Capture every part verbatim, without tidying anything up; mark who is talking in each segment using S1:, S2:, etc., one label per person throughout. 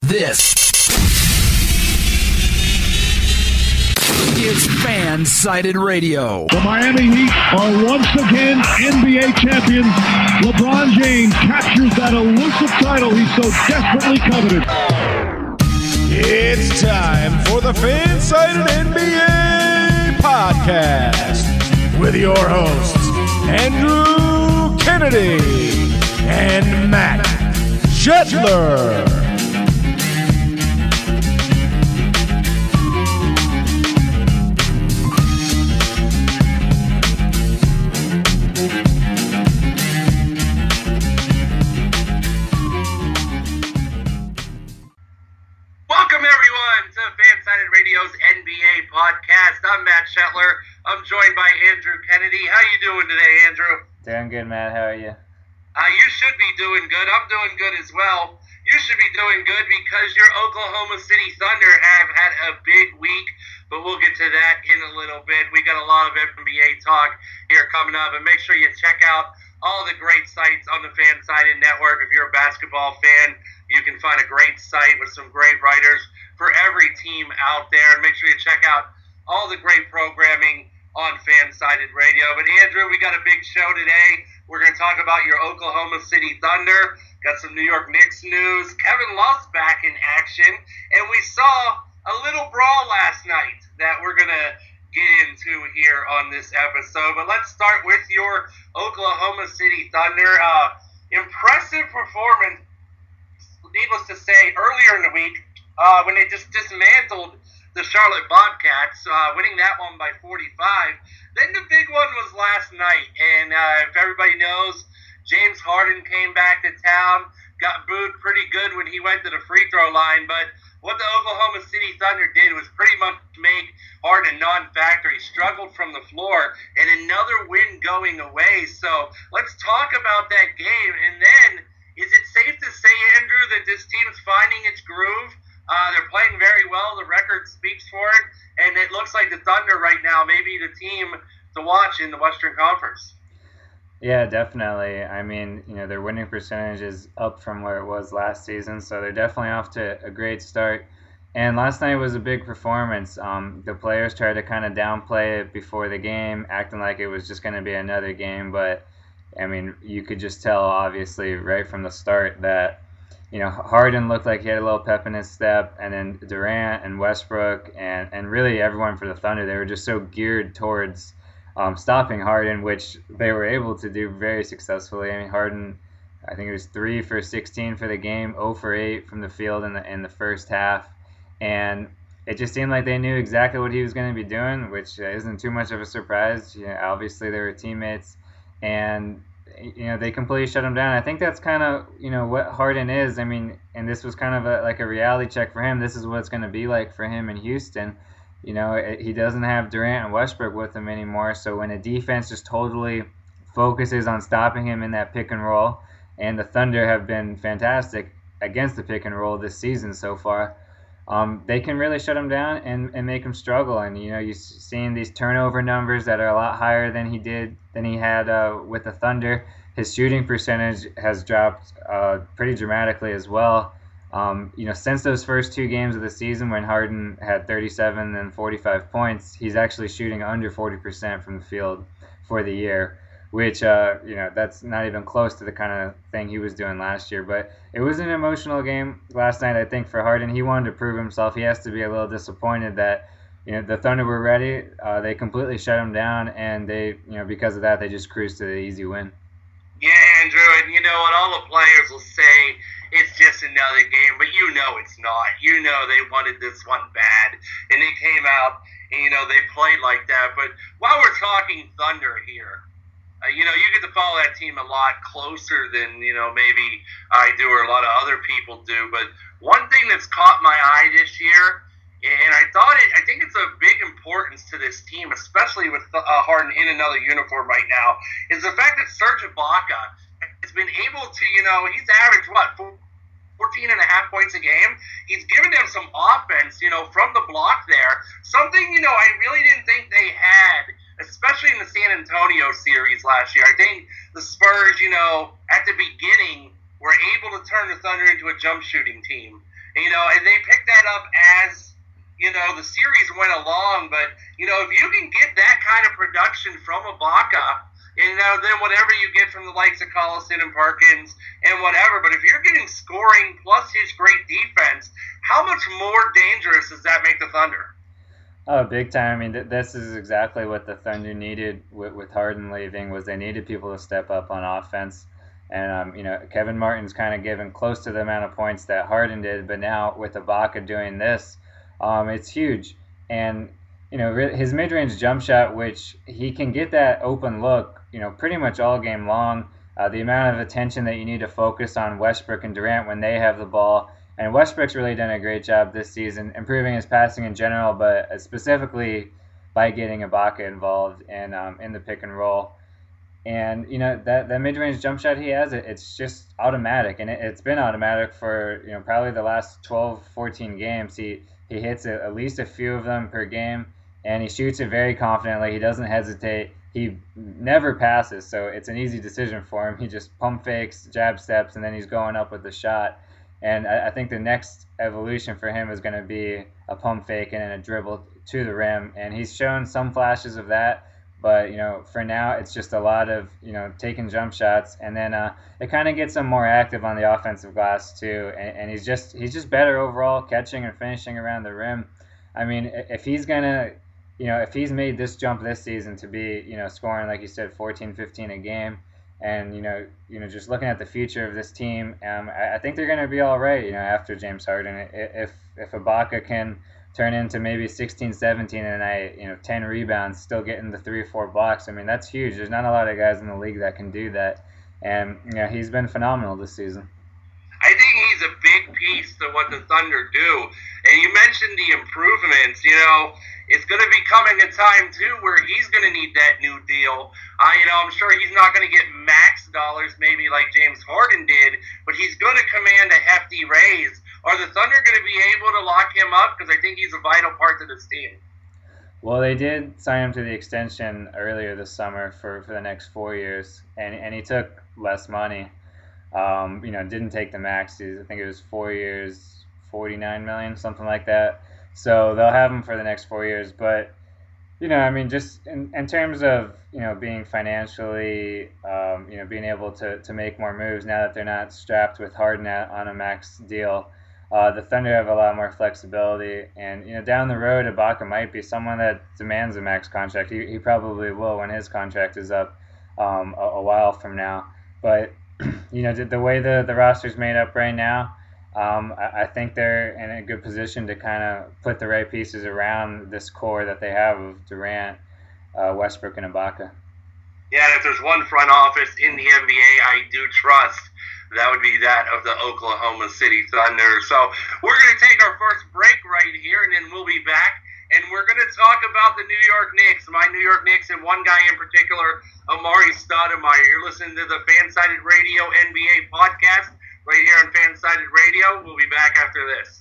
S1: This is Fan-Sided Radio.
S2: The Miami Heat are once again N B A champions. LeBron James captures that elusive title he so desperately coveted.
S3: It's time for the Fan-Sided N B A podcast with your hosts, Andrew Kennedy and Matt Shetler.
S4: Radio's N B A podcast. I'm Matt Shetler. I'm joined by Andrew Kennedy. How you doing today, Andrew?
S5: Doing good, Matt. How are you?
S4: Uh, you should be doing good. I'm doing good as well. You should be doing good because your Oklahoma City Thunder have had a big week, but we'll get to that in a little bit. We got a lot of N B A talk here coming up, and make sure you check out all the great sites on the Fan-Sided Network. If you're a basketball fan, you can find a great site with some great writers for every team out there. And make sure you check out all the great programming on Fan-Sided Radio. But Andrew, we got a big show today. We're going to talk about your Oklahoma City Thunder. Got some New York Knicks news. Kevin Love's back in action. And we saw a little brawl last night that we're going to get into here on this episode. But let's start with your Oklahoma City Thunder. Uh, impressive performance, needless to say, earlier in the week. Uh, when they just dismantled the Charlotte Bobcats, uh, winning that one by forty-five. Then the big one was last night, and uh, if everybody knows, James Harden came back to town, got booed pretty good when he went to the free throw line, but what the Oklahoma City Thunder did was pretty much make Harden a non-factor. He struggled from the floor, and another win going away. So let's talk about that game, and then is it safe to say, Andrew, that this team is finding its groove? Uh, they're playing very well. The record speaks for it. And it looks like the Thunder right now may be the team to watch in the Western Conference.
S5: Yeah, definitely. I mean, you know, their winning percentage is up from where it was last season, so they're definitely off to a great start. And last night was a big performance. Um, the players tried to kind of downplay it before the game, acting like it was just going to be another game. But, I mean, you could just tell, obviously, right from the start that, you know, Harden looked like he had a little pep in his step, and then Durant and Westbrook and, and really everyone for the Thunder, they were just so geared towards um, stopping Harden, which they were able to do very successfully. I mean, Harden, I think it was three for sixteen for the game, zero for eight from the field in the in the first half, and it just seemed like they knew exactly what he was going to be doing, which isn't too much of a surprise. You know, obviously they were teammates, and you know, they completely shut him down. I think that's kind of, you know, what Harden is. I mean, and this was kind of a, like a reality check for him. This is what it's going to be like for him in Houston. You know, it, he doesn't have Durant and Westbrook with him anymore. So when a defense just totally focuses on stopping him in that pick and roll, and the Thunder have been fantastic against the pick and roll this season so far, um, they can really shut him down and, and make him struggle. And, you know, you're seeing these turnover numbers that are a lot higher than he did, than he had uh, with the Thunder. His shooting percentage has dropped uh, pretty dramatically as well. Um, you know, since those first two games of the season when Harden had thirty-seven and forty-five points, he's actually shooting under forty percent from the field for the year, which, uh, you know, that's not even close to the kind of thing he was doing last year. But it was an emotional game last night, I think, for Harden. He wanted to prove himself. He has to be a little disappointed that, you know, the Thunder were ready. Uh, they completely shut him down, and they, you know, because of that, they just cruised to the easy win.
S4: Yeah, Andrew, and you know what? All the players will say it's just another game, but you know it's not. You know they wanted this one bad, and they came out, and, you know, they played like that. But while we're talking Thunder here, Uh, you know, you get to follow that team a lot closer than, you know, maybe I do or a lot of other people do. But one thing that's caught my eye this year, and I thought it, I think it's of big importance to this team, especially with uh, Harden in another uniform right now, is the fact that Serge Ibaka has been able to, you know, he's averaged, what, fourteen and a half points a game. He's given them some offense, you know, from the block there. Something, you know, I really didn't think they had, especially in the San Antonio series last year. I think the Spurs, you know, at the beginning were able to turn the Thunder into a jump shooting team. And, you know, up as, you know, the series went along. But, you know, if you can get that kind of production from Ibaka, and now then whatever you get from the likes of Collison and Perkins and whatever, but if you're getting scoring plus his great defense, how much more dangerous does that make the Thunder?
S5: Oh, big time. I mean, th- this is exactly what the Thunder needed with, with Harden leaving, was they needed people to step up on offense. And, um, you know, Kevin Martin's kind of given close to the amount of points that Harden did, but now with Ibaka doing this, um, it's huge. And, you know, his mid-range jump shot, which he can get that open look, you know, pretty much all game long. Uh, the amount of attention that you need to focus on Westbrook and Durant when they have the ball. And Westbrook's really done a great job this season improving his passing in general, but specifically by getting Ibaka involved in, um, in the pick and roll. And, you know, that, that mid-range jump shot he has, it, it's just automatic. And it, it's been automatic for, you know, probably the last twelve, fourteen games. He, he hits a, at least a few of them per game. And he shoots it very confidently. He doesn't hesitate. He never passes, so it's an easy decision for him. He just pump fakes, jab steps, and then he's going up with the shot. And I, I think the next evolution for him is going to be a pump fake and then a dribble to the rim. And he's shown some flashes of that, but, you know, for now it's just a lot of, you know, taking jump shots. And then uh, it kind of gets him more active on the offensive glass too. And, and he's just he's just better overall, catching and finishing around the rim. I mean, if he's going to You know, if he's made this jump this season to be, you know, scoring, like you said, fourteen, fifteen a game, and, you know, you know, just looking at the future of this team, um, I, I think they're going to be all right, you know, after James Harden. If if Ibaka can turn into maybe sixteen, seventeen a night, you know, ten rebounds, still getting the three or four blocks, I mean, that's huge. There's not a lot of guys in the league that can do that. And, you know, he's been phenomenal this season.
S4: I think he's a big piece to what the Thunder do. And you mentioned the improvements, you know, it's going to be coming a time, too, where he's going to need that new deal. Uh, you know, I'm sure he's not going to get max dollars maybe like James Harden did, but he's going to command a hefty raise. Are the Thunder going to be able to lock him up? Because I think he's a vital part to this team.
S5: Well, they did sign him to the extension earlier this summer for, for the next four years, and, and he took less money. Um, you know, didn't take the max. I think it was four years, forty-nine million dollars, something like that. So they'll have him for the next four years. But, you know, I mean, just in, in terms of, you know, being financially, um, you know, being able to, to make more moves now that they're not strapped with Harden on a max deal, uh, the Thunder have a lot more flexibility. And, you know, down the road, Ibaka might be someone that demands a max contract. He, he probably will when his contract is up um, a, a while from now. But, you know, the, the way the, the roster's made up right now, Um, I, I think they're in a good position to kind of put the right pieces around this core that they have of Durant, uh, Westbrook, and Ibaka.
S4: Yeah, and if there's one front office in the N B A I do trust, that would be that of the Oklahoma City Thunder. So we're going to take our first break right here, and then we'll be back. And we're going to talk about the New York Knicks, my New York Knicks, and one guy in particular, Amari Stoudemire. You're listening to the Fansided Radio N B A podcast right here on Fansided Radio. We'll be back after this.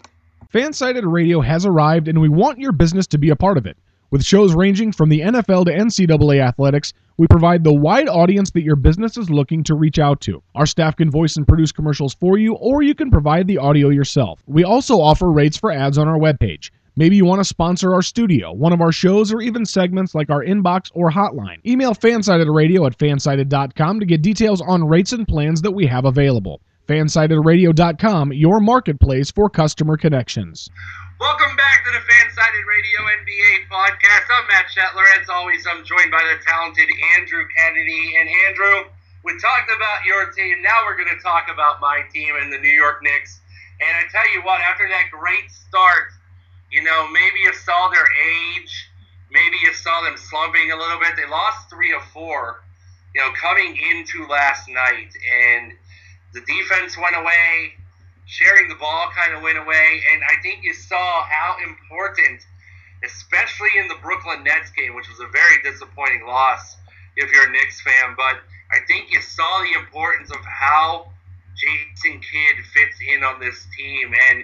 S6: Fansided Radio has arrived, and we want your business to be a part of it. With shows ranging from the N F L to N C double A athletics, we provide the wide audience that your business is looking to reach out to. Our staff can voice and produce commercials for you, or you can provide the audio yourself. We also offer rates for ads on our webpage. Maybe you want to sponsor our studio, one of our shows, or even segments like our inbox or hotline. Email fansidedradio at fansided dot com to get details on rates and plans that we have available. fansided radio dot com, your marketplace for customer connections.
S4: Welcome back to the Fansided Radio N B A podcast. I'm Matt Shetler. As always, I'm joined by the talented Andrew Kennedy. And Andrew, we talked about your team. Now we're going to talk about my team and the New York Knicks. And I tell you what, after that great start, you know, maybe you saw their age. Maybe you saw them slumping a little bit. They lost three of four, you know, coming into last night. And the defense went away. Sharing the ball kind of went away. And I think you saw how important, especially in the Brooklyn Nets game, which was a very disappointing loss if you're a Knicks fan. But I think you saw the importance of how Jason Kidd fits in on this team. And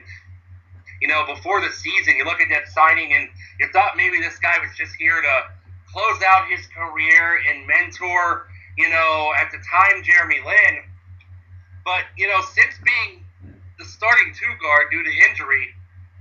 S4: you know, before the season, you look at that signing and you thought maybe this guy was just here to close out his career and mentor, you know, at the time, Jeremy Lin. But, you know, since being the starting two guard due to injury,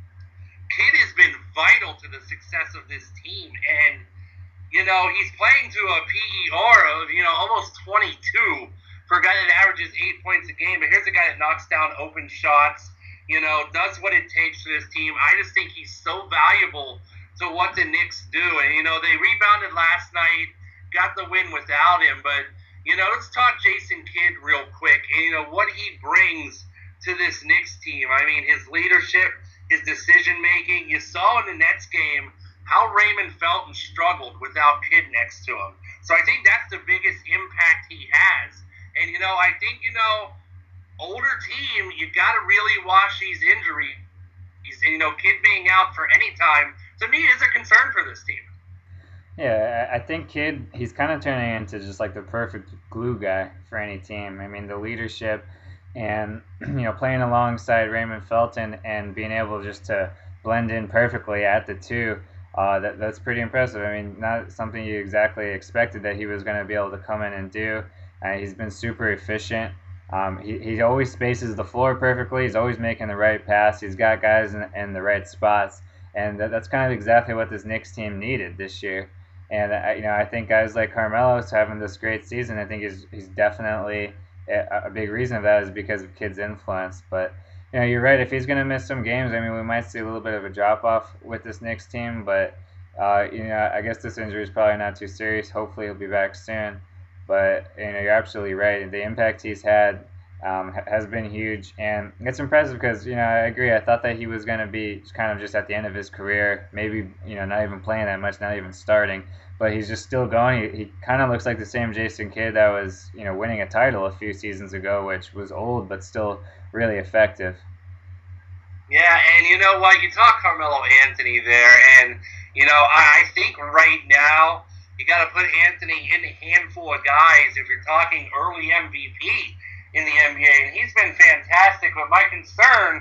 S4: vital to the success of this team. And, you know, he's playing to a P E R of, you know, almost twenty-two for a guy that averages eight points a game. But here's a guy that knocks down open shots, you know, does what it takes for this team. I just think he's so valuable to what the Knicks do. And, you know, they rebounded last night, got the win without him. But, you know, let's talk Jason Kidd real quick. And, you know, what he brings to this Knicks team. I mean, his leadership, his decision-making. You saw in the Nets game how Raymond Felton struggled without Kidd next to him. So I think that's the biggest impact he has. And, you know, I think, you know, older team, you got to really watch these injuries. And, you know, Kidd being out for any time, to me, is a concern for this team.
S5: Yeah, I think Kidd, he's kind of turning into just like the perfect glue guy for any team. I mean, the leadership and, you know, playing alongside Raymond Felton and being able just to blend in perfectly at the two, uh, that that's pretty impressive. I mean, not something you exactly expected that he was going to be able to come in and do. Uh, he's been super efficient. Um, he, he always spaces the floor perfectly. He's always making the right pass. He's got guys in, in the right spots. And that, that's kind of exactly what this Knicks team needed this year. And, uh, you know, I think guys like Carmelo's having this great season. I think he's, he's definitely a, a big reason of that is because of Kidd's influence. But, you know, you're right. If he's going to miss some games, I mean, we might see a little bit of a drop-off with this Knicks team. But, uh, you know, I guess this injury is probably not too serious. Hopefully he'll be back soon. But, you know, you're absolutely right. The impact he's had um, has been huge. And it's impressive because, you know, I agree. I thought that he was going to be kind of just at the end of his career, maybe, you know, not even playing that much, not even starting. But he's just still going. He, he kind of looks like the same Jason Kidd that was, you know, winning a title a few seasons ago, which was old but still really effective.
S4: Yeah, and you know what? You talk Carmelo Anthony there, and, you know, I think right now you got to put Anthony in a handful of guys if you're talking early M V P in the N B A, and he's been fantastic. But my concern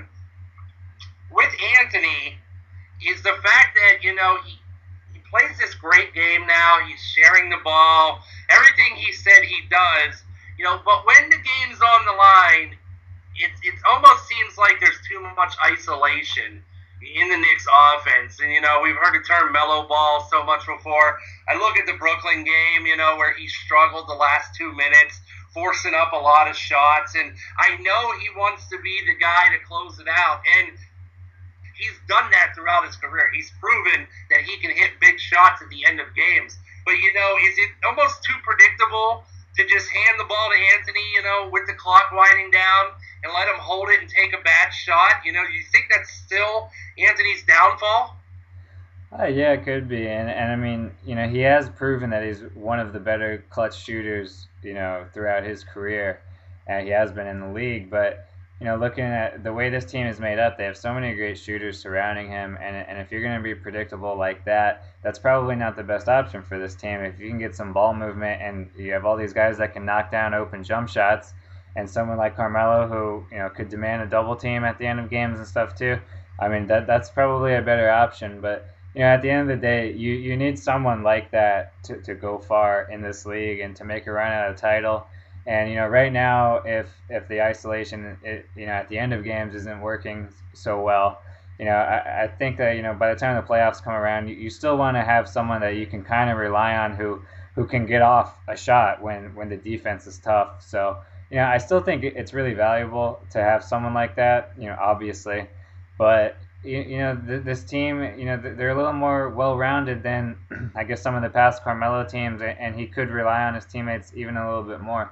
S4: with Anthony is the fact that, you know, he, he plays this great game now. He's sharing the ball. Everything he said he does, you know, but when the game's on the line, it, it almost seems like there's too much isolation in the Knicks offense. And, you know, we've heard the term mellow ball so much before. I look at the Brooklyn game, you know, where he struggled the last two minutes, forcing up a lot of shots. And I know he wants to be the guy to close it out. And he's done that throughout his career. He's proven that he can hit big shots at the end of games. But, you know, is it almost too predictable to just hand the ball to Anthony, you know, with the clock winding down and let him hold it and take a bad shot? You know, do you think that's still Anthony's downfall?
S5: Uh, yeah, it could be. And, and I mean, you know, he has proven that he's one of the better clutch shooters, you know, throughout his career. And he has been in the league. But, you know, looking at the way this team is made up, they have so many great shooters surrounding him. And, and if you're going to be predictable like that, that's probably not the best option for this team. If you can get some ball movement and you have all these guys that can knock down open jump shots, and someone like Carmelo who, you know, could demand a double team at the end of games and stuff too, I mean, that that's probably a better option. But, you know, at the end of the day, you, you need someone like that to, to go far in this league and to make a run at a title. And, you know, right now, if if the isolation, it, you know, at the end of games isn't working so well, you know, I, I think that, you know, by the time the playoffs come around, you, you still want to have someone that you can kind of rely on who, who can get off a shot when, when the defense is tough. So, you know, I still think it's really valuable to have someone like that, you know, obviously. But, you, you know, th- this team, you know, they're a little more well-rounded than, I guess, some of the past Carmelo teams, and he could rely on his teammates even a little bit more.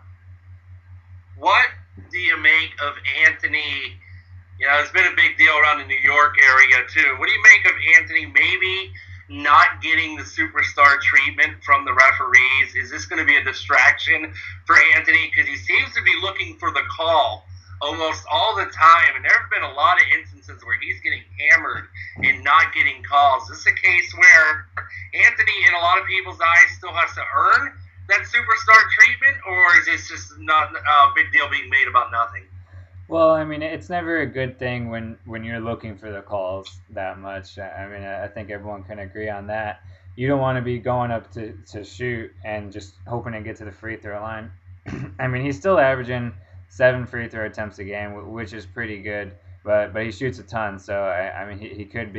S4: What do you make of Anthony? You know, it's been a big deal around the New York area, too. What do you make of Anthony maybe not getting the superstar treatment from the referees? Is this going to be a distraction for Anthony? Because he seems to be looking for the call almost all the time, and there have been a lot of instances where he's getting hammered and not getting calls. Is this a case where Anthony, in a lot of people's eyes, still has to earn that superstar treatment, or is this just not a big deal being made about nothing?
S5: Well, I mean, it's never a good thing when, when you're looking for the calls that much. I mean, I think everyone can agree on that. You don't want to be going up to, to shoot and just hoping to get to the free throw line. I mean, he's still averaging seven free throw attempts a game, which is pretty good, but but he shoots a ton. So, I, I mean, he, he could be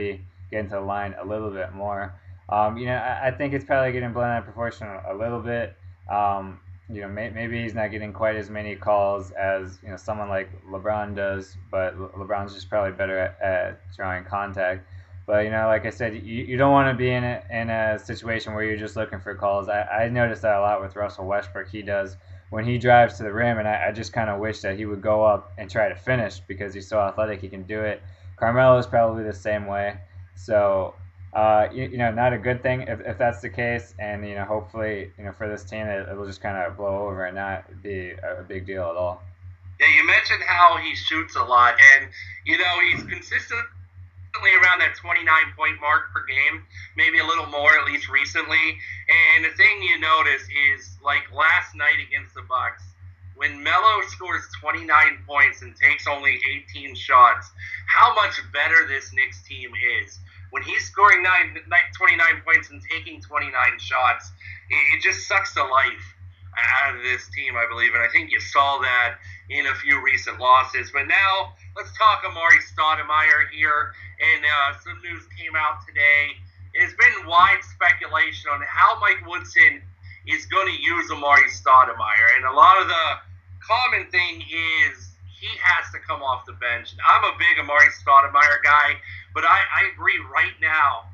S5: get into the line a little bit more. Um, you know, I, I think it's probably getting blown out of proportion a little bit. Um, you know, may, maybe he's not getting quite as many calls as, you know, someone like LeBron does, but Le- LeBron's just probably better at, at drawing contact. But, you know, like I said, you, you don't want to be in a, in a situation where you're just looking for calls. I, I noticed that a lot with Russell Westbrook. He does when he drives to the rim, and I, I just kind of wish that he would go up and try to finish because he's so athletic, he can do it. Carmelo is probably the same way. So, uh, you, you know, not a good thing if, if that's the case. And, you know, hopefully, you know, for this team, it, it will just kind of blow over and not be a, a big deal at all.
S4: Yeah, you mentioned how he shoots a lot, and, you know, he's consistent around that twenty-nine point mark per game, maybe a little more, at least recently. And the thing you notice is, like last night against the Bucks, when Melo scores twenty-nine points and takes only eighteen shots, how much better this Knicks team is. When he's scoring nine, twenty-nine points and taking twenty-nine shots, it, it just sucks the life out of this team, I believe. And I think you saw that in a few recent losses. But now, let's talk Amar'e Stoudemire here. And uh, some news came out today. There's been wide speculation on how Mike Woodson is going to use Amar'e Stoudemire. And a lot of the common thing is he has to come off the bench. I'm a big Amar'e Stoudemire guy, but I, I agree right now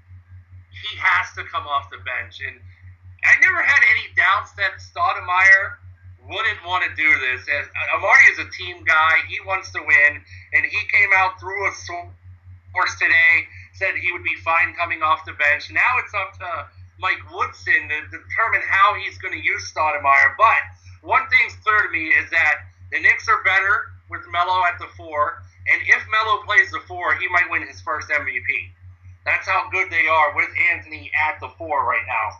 S4: he has to come off the bench. And I never had any doubts that Stoudemire wouldn't want to do this. As Amar'e is a team guy. He wants to win, and he came out through a source today, said he would be fine coming off the bench. Now it's up to Mike Woodson to determine how he's going to use Stoudemire. But one thing's clear to me is that the Knicks are better with Melo at the four, and if Melo plays the four, he might win his first M V P. That's how good they are with Anthony at the four right now.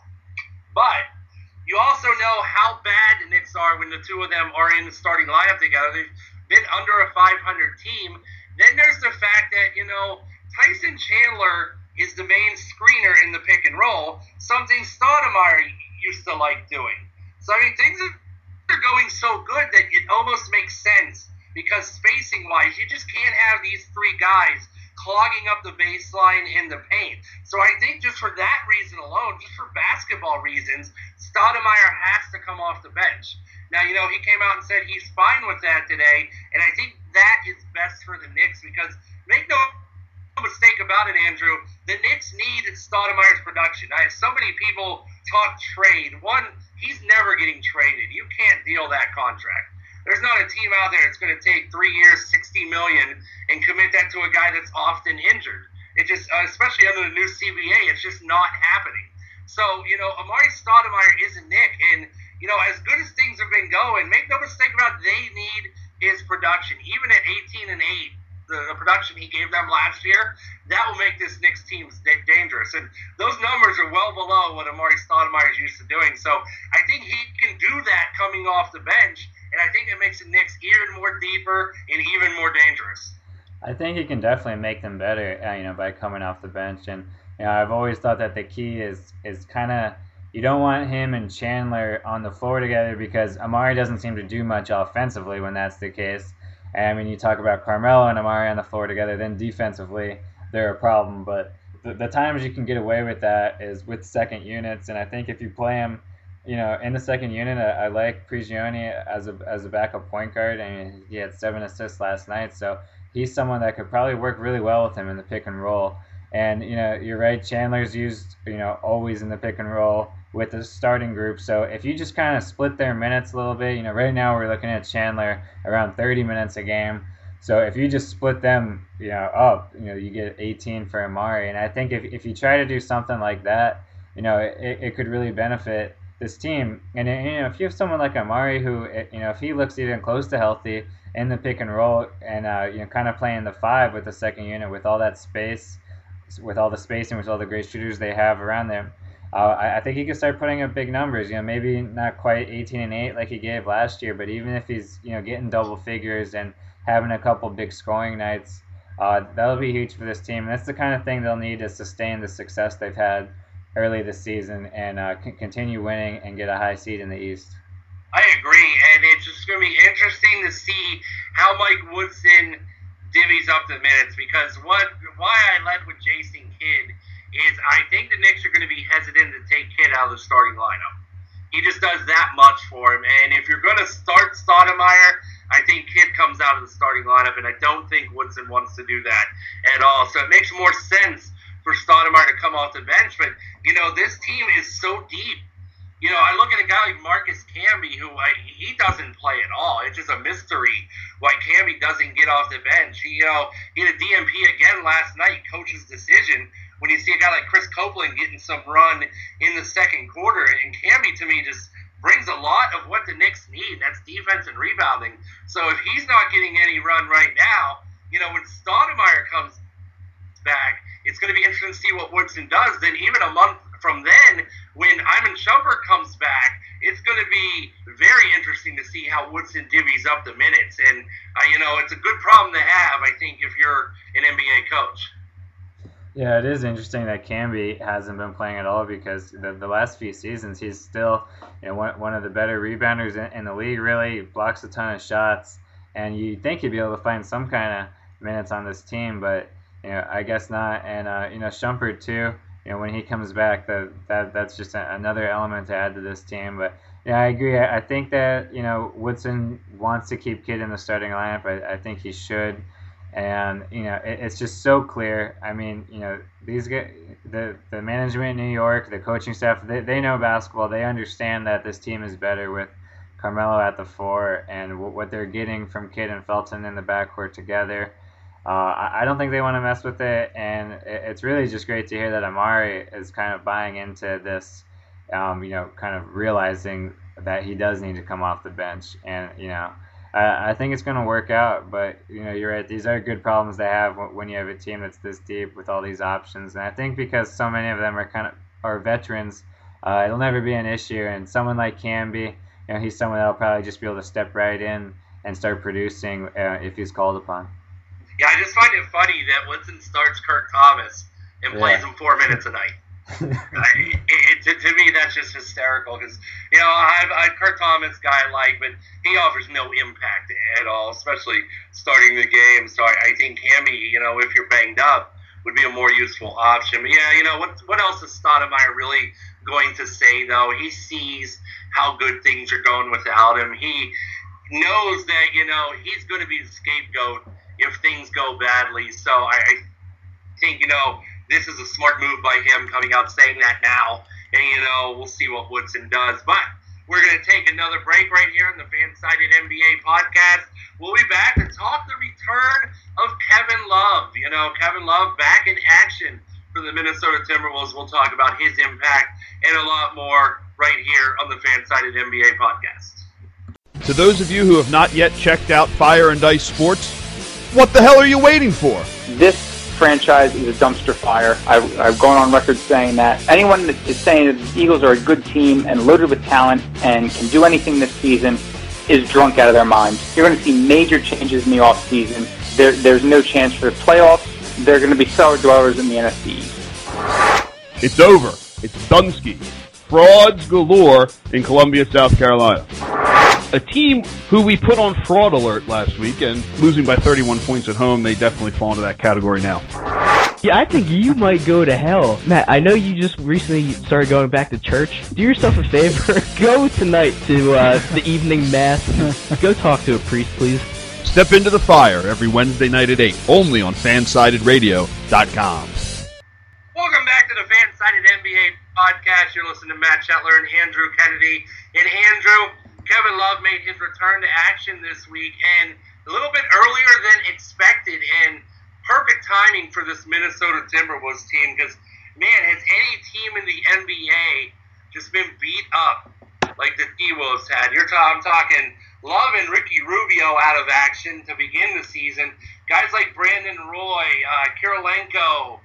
S4: But you also know how bad the Knicks are when the two of them are in the starting lineup together. They've been under a five hundred team. Then there's the fact that, you know, Tyson Chandler is the main screener in the pick and roll, something Stoudemire used to like doing. So, I mean, things are going so good that it almost makes sense because spacing-wise, you just can't have these three guys clogging up the baseline in the paint. So I think just for that reason alone, just for basketball reasons, Stoudemire has to come off the bench. Now, you know, he came out and said he's fine with that today, and I think that is best for the Knicks because make no mistake about it, Andrew, the Knicks need Stoudemire's production. I have so many people talk trade. One, he's never getting traded. You can't deal that contract. There's not a team out there that's going to take three years, sixty million dollars, and commit that to a guy that's often injured. It just, uh, especially under the new C B A, it's just not happening. So, you know, Amar'e Stoudemire is a Knick, and, you know, as good as things have been going, make no mistake about it, they need his production. Even at eighteen and eight, the, the production he gave them last year, that will make this Knicks team dangerous. And those numbers are well below what Amar'e Stoudemire is used to doing. So I think he can do that coming off the bench. And I think it makes the Knicks even more deeper and even more dangerous.
S5: I think he can definitely make them better, uh, you know, by coming off the bench. And you know, I've always thought that the key is is kind of you don't want him and Chandler on the floor together because Amar'e doesn't seem to do much offensively when that's the case. And when you talk about Carmelo and Amar'e on the floor together, then defensively they're a problem. But the, the times you can get away with that is with second units. And I think if you play him, you know, in the second unit, I, I like Prigioni as a as a backup point guard. I mean, he had seven assists last night, so he's someone that could probably work really well with him in the pick and roll. And you know, you're right, Chandler's used, you know, always in the pick and roll with the starting group. So if you just kind of split their minutes a little bit, you know, right now we're looking at Chandler around thirty minutes a game. So if you just split them, you know, up, you know, you get eighteen for Amar'e. And I think if if you try to do something like that, you know, it, it could really benefit this team. And you know, if you have someone like Amar'e who, you know, if he looks even close to healthy in the pick and roll and uh, you know, kind of playing the five with the second unit with all that space, with all the spacing, with all the great shooters they have around them, uh, I, I think he can start putting up big numbers. You know, maybe not quite eighteen and eight like he gave last year, but even if he's, you know, getting double figures and having a couple big scoring nights, uh, that'll be huge for this team. And that's the kind of thing they'll need to sustain the success they've had early this season and uh, c- continue winning and get a high seed in the East.
S4: I agree, and it's just going to be interesting to see how Mike Woodson divvies up the minutes because what why I led with Jason Kidd is I think the Knicks are going to be hesitant to take Kidd out of the starting lineup. He just does that much for him. And if you're going to start Stoudemire, I think Kidd comes out of the starting lineup, and I don't think Woodson wants to do that at all. So it makes more sense for Stoudemire to come off the bench. But, you know, this team is so deep. You know, I look at a guy like Marcus Camby, who I, he doesn't play at all. It's just a mystery why Camby doesn't get off the bench. He, you know, he had a D M P again last night, coach's decision, when you see a guy like Chris Copeland getting some run in the second quarter. And Camby, to me, just brings a lot of what the Knicks need. That's defense and rebounding. So if he's not getting any run right now, you know, when Stoudemire comes back, it's going to be interesting to see what Woodson does. Then even a month from then, when Iman Shumpert comes back, it's going to be very interesting to see how Woodson divvies up the minutes. And, uh, you know, it's a good problem to have, I think, if you're an N B A coach.
S5: Yeah, it is interesting that Camby hasn't been playing at all because the, the last few seasons he's still, you know, one, one of the better rebounders in, in the league, really. He blocks a ton of shots, and you'd think he'd be able to find some kind of minutes on this team, but, you know, I guess not. And, uh, you know, Shumpert, too. You know, when he comes back, that, that that's just a, another element to add to this team. But, yeah, I agree. I, I think that, you know, Woodson wants to keep Kidd in the starting lineup. I, I think he should. And, you know, it, it's just so clear. I mean, you know, these guys, the, the management in New York, the coaching staff, they, they know basketball. They understand that this team is better with Carmelo at the four and w- what they're getting from Kidd and Felton in the backcourt together. Uh, I, I don't think they want to mess with it, and it, it's really just great to hear that Amari is kind of buying into this, um, you know, kind of realizing that he does need to come off the bench. And, you know, I, I think it's going to work out, but, you know, you're right. These are good problems to have when you have a team that's this deep with all these options. And I think because so many of them are kind of are veterans, uh, it'll never be an issue. And someone like Camby, you know, he's someone that'll probably just be able to step right in and start producing uh, if he's called upon.
S4: Yeah, I just find it funny that Woodson starts Kirk Thomas and plays
S5: Yeah.
S4: him four minutes a night. I, it, it, to me, that's just hysterical because, you know, I've, I've Kirk Thomas guy I like, but he offers no impact at all, especially starting the game. So I, I think Camby, you know, if you're banged up, would be a more useful option. But yeah, you know, what what else is Stoudemire really going to say, though? He sees how good things are going without him. He knows that, you know, he's going to be the scapegoat if things go badly. So I, I think, you know, this is a smart move by him coming out saying that now. And, you know, we'll see what Woodson does. But we're going to take another break right here on the Fansided N B A podcast. We'll be back to talk the return of Kevin Love. You know, Kevin Love back in action for the Minnesota Timberwolves. We'll talk about his impact and a lot more right here on the Fansided N B A podcast.
S2: To those of you who have not yet checked out Fire and Ice Sports, what the hell are you waiting for?
S7: This franchise is a dumpster fire. I, I've gone on record saying that. Anyone that is saying that the Eagles are a good team and loaded with talent and can do anything this season is drunk out of their minds. You're going to see major changes in the offseason. There, there's no chance for the playoffs. They're going to be cellar dwellers in the N F C East.
S2: It's over. It's Dunsky. Frauds galore in Columbia, South Carolina. A team who we put on fraud alert last week, and losing by thirty-one points at home, they definitely fall into that category now.
S8: Yeah, I think you might go to hell. Matt, I know you just recently started going back to church. Do yourself a favor. Go tonight to uh, the evening mass. Go talk to a priest, please.
S2: Step into the fire every Wednesday night at eight, only on fansided radio dot com.
S4: Welcome back to the Fansided N B A podcast. You're listening to Matt Shetler and Andrew Kennedy. And Andrew, Kevin Love made his return to action this week, and a little bit earlier than expected, and perfect timing for this Minnesota Timberwolves team because, man, has any team in the N B A just been beat up like the T-Wolves had? You're ta- I'm talking Love and Ricky Rubio out of action to begin the season. Guys like Brandon Roy, uh, Kirilenko,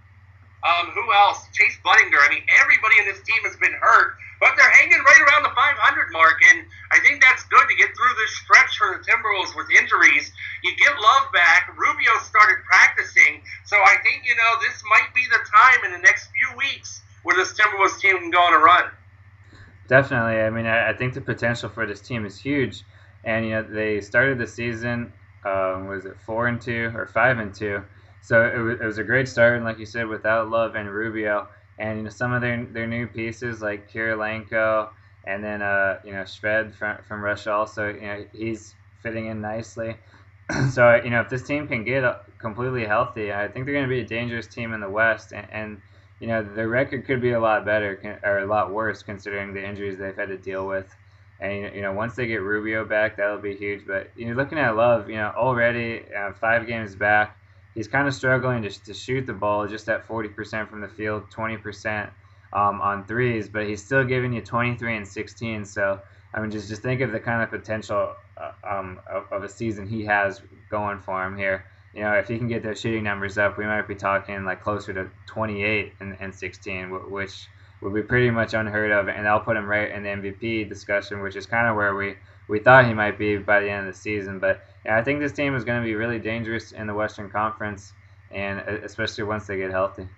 S4: um, who else? Chase Buttinger. I mean, everybody in this team has been hurt, but they're hanging right around the five hundred mark, and I think that's good to get through this stretch for the Timberwolves with injuries. You get Love back. Rubio started practicing, so I think, you know, this might be the time in the next few weeks where this Timberwolves team can go on a run.
S5: Definitely. I mean, I, I think the potential for this team is huge. And, you know, they started the season, um, was it four and two or five and two? so it was, it was a great start, and like you said, without Love and Rubio, and you know, some of their their new pieces like Kirilenko, and then uh, you know Shved from from Russia also, you know, he's fitting in nicely. So you know, if this team can get completely healthy, I think they're going to be a dangerous team in the West, and, and you know their record could be a lot better or a lot worse considering the injuries they've had to deal with. And you know, once they get Rubio back, that'll be huge. But you know, looking at Love, you know, already uh, five games back, he's kind of struggling to, to shoot the ball, just at forty percent from the field, twenty percent um, on threes. But he's still giving you twenty-three and sixteen. So I mean, just just think of the kind of potential uh, um, of, of a season he has going for him here. You know, if he can get those shooting numbers up, we might be talking like closer to twenty-eight and, and sixteen, which would be pretty much unheard of, and that'll put him right in the M V P discussion, which is kind of where we, we thought he might be by the end of the season. But yeah, I think this team is going to be really dangerous in the Western Conference, and especially once they get healthy.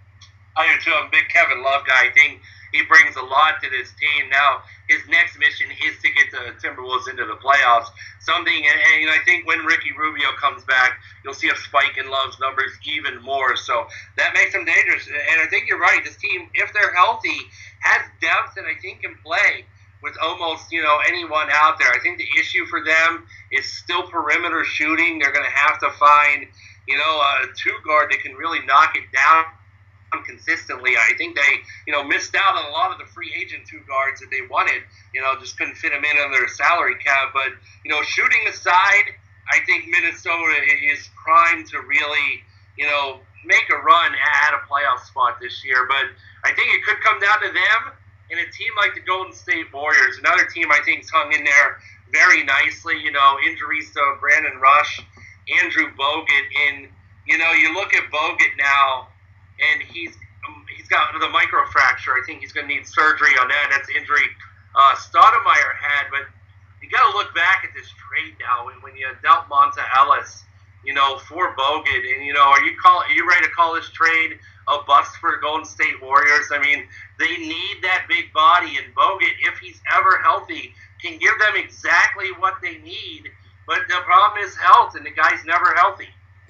S4: I do too. I'm a big Kevin Love guy. I think he brings a lot to this team. Now, his next mission is to get the Timberwolves into the playoffs. Something, and, and you know, I think when Ricky Rubio comes back, you'll see a spike in Love's numbers even more. So that makes them dangerous. And I think you're right. This team, if they're healthy, has depth, and I think can play with almost, you know, anyone out there. I think the issue for them is still perimeter shooting. They're going to have to find, you know, a two guard that can really knock it down consistently. I think they, you know, missed out on a lot of the free agent two guards that they wanted. You know, just couldn't fit them in on their salary cap. But, you know, shooting aside, I think Minnesota is primed to really, you know, make a run at a playoff spot this year. But I think it could come down to them and a team like the Golden State Warriors. Another team I think is hung in there very nicely. You know, injuries to Brandon Rush, Andrew Bogut. And, you know, you look at Bogut now, and he's um, he's got the microfracture. I think he's going to need surgery on that. That's the injury uh, Stoudemire had. But you got to look back at this trade now. When, when you dealt Monta Ellis, you know, for Bogut, and you know, are you call are you ready to call this trade a bust for the Golden State Warriors? I mean, they need that big body, and Bogut, if he's ever healthy, can give them exactly what they need. But the problem is health, and the guy's never healthy.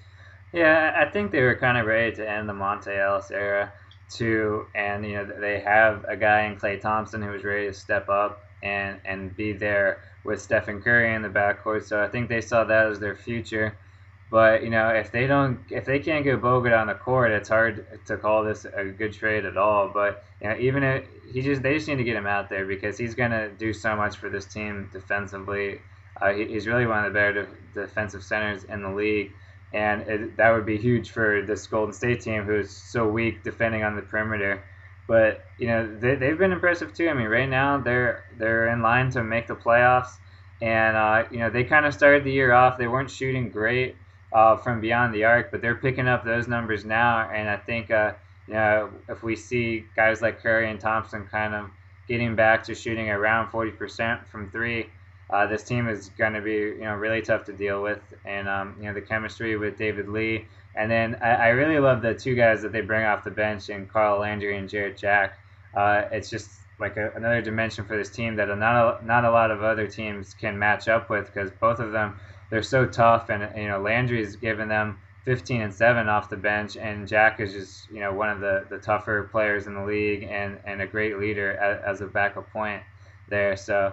S5: Yeah, I think they were kind of ready to end the Monta Ellis era too, and you know they have a guy in Klay Thompson who was ready to step up and and be there with Stephen Curry in the backcourt. So I think they saw that as their future. But you know, if they don't, if they can't get Bogut on the court, it's hard to call this a good trade at all. But you know, even if he just, they just need to get him out there because he's gonna do so much for this team defensively. Uh, he, he's really one of the better de- defensive centers in the league. And it, that would be huge for this Golden State team, who's so weak defending on the perimeter. But you know they they've been impressive too. I mean, right now they're they're in line to make the playoffs, and uh, you know they kind of started the year off. They weren't shooting great uh, from beyond the arc, but they're picking up those numbers now. And I think uh, you know if we see guys like Curry and Thompson kind of getting back to shooting around forty percent from three. Uh, this team is going to be, you know, really tough to deal with, and um, you know the chemistry with David Lee, and then I, I really love the two guys that they bring off the bench, in Carl Landry and Jarrett Jack. Uh, it's just like a, another dimension for this team that not a, not a lot of other teams can match up with, because both of them, they're so tough, and you know Landry's given them fifteen and seven off the bench, and Jack is just, you know, one of the, the tougher players in the league and, and a great leader as, as a backup point there. So.